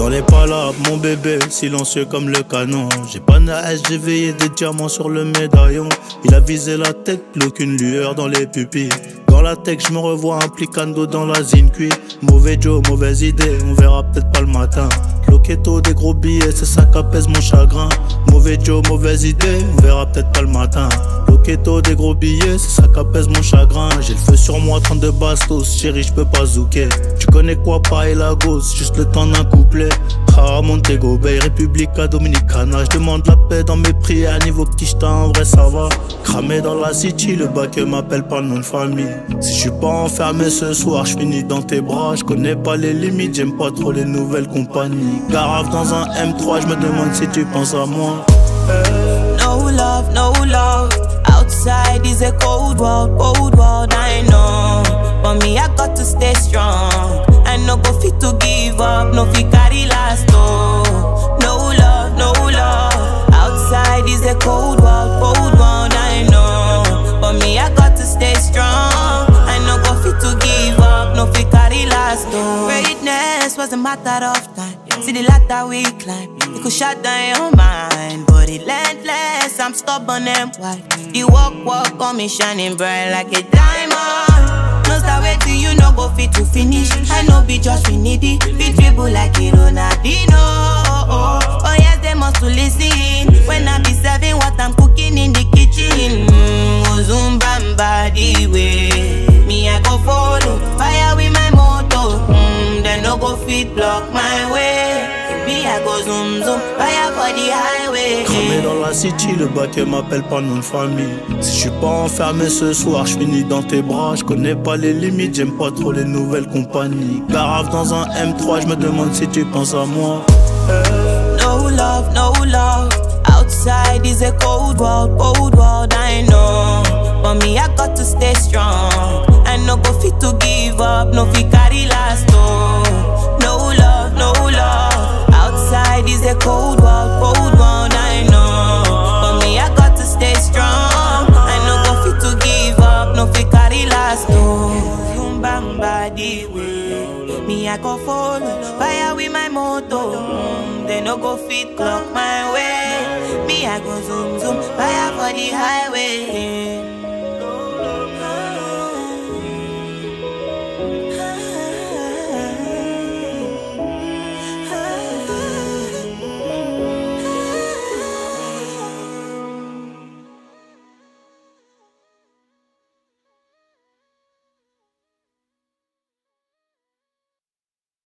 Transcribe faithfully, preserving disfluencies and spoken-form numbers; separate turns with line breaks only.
Dans les palabres, mon bébé, silencieux comme le canon. J'ai pas de hache, j'ai veillé des diamants sur le médaillon. Il a visé la tête, plus aucune lueur dans les pupilles. Dans la tech, je me revois implicando dans la Zincuit. Mauvais Joe, mauvaise idée, on verra peut-être pas le matin. Loquetto, des gros billets, c'est ça qu'apaise mon chagrin. Mauvais Joe, mauvaise idée, on verra peut-être pas le matin. Loquetto, des gros billets, c'est ça qu'apaise mon chagrin. J'ai le feu sur moi, trente-deux bastos, chérie, j'peux pas zouker. Tu connais quoi, pareil la gosse, juste le temps d'un couplet. Ah, Montego Bay, Republica Dominicana. J'demande la paix dans mes prières, niveau quicheta, en vrai ça va. Cramé dans la city, le bac m'appelle pas le nom de famille. Si j'suis pas enfermé ce soir, j'finis dans tes bras. J'connais pas les limites, j'aime pas trop les nouvelles compagnies. Garave dans un M trois, j'me demande si tu penses à moi.
No love, no love. Outside is a cold world, cold world, I know. But me, I got to stay strong. I no go fit to give up, no fit carry last, oh. No love, no love. Outside is a cold world, cold world, I know. But me, I got to stay strong. I no go fit to give up, no fit carry last, oh. Greatness was a matter of time. See the ladder we climb, it could shut down your mind. But relentless, I'm stubborn and white. The walk, walk on me shining bright like a diamond. No start waiting, you no go fit to finish. I know be just we need it. Fit dribble like a Ronaldinho. Oh, oh yes, they must to listen. When I be serving what I'm cooking in the kitchen. Mm, zoom bam body way. Me I go follow, fire with my motor. Mm, they no go fit block my way. Me I go zoom zoom, fire for the highway.
Cramé dans la city, le bac m'appelle pas nom de famille. Si j'suis pas enfermé ce soir, j'finis dans tes bras. J'connais pas les limites, j'aime pas trop les nouvelles compagnies. Garave dans un M trois, j'me demande si tu penses à moi.
No love, no love. Outside is a cold world, cold world, I know. But me, I got to stay strong. I no go fit to give up, no fit carry last, oh. No love, no love. Outside is a cold world, cold world, I know. But me, I got to stay strong. I no go fit to give up, no fit carry last, oh. Zoom bang body way. Me, I go follow, fire with my motor. Mm, they no go fit clock my way. Me, I go zoom zoom, fire for the highway.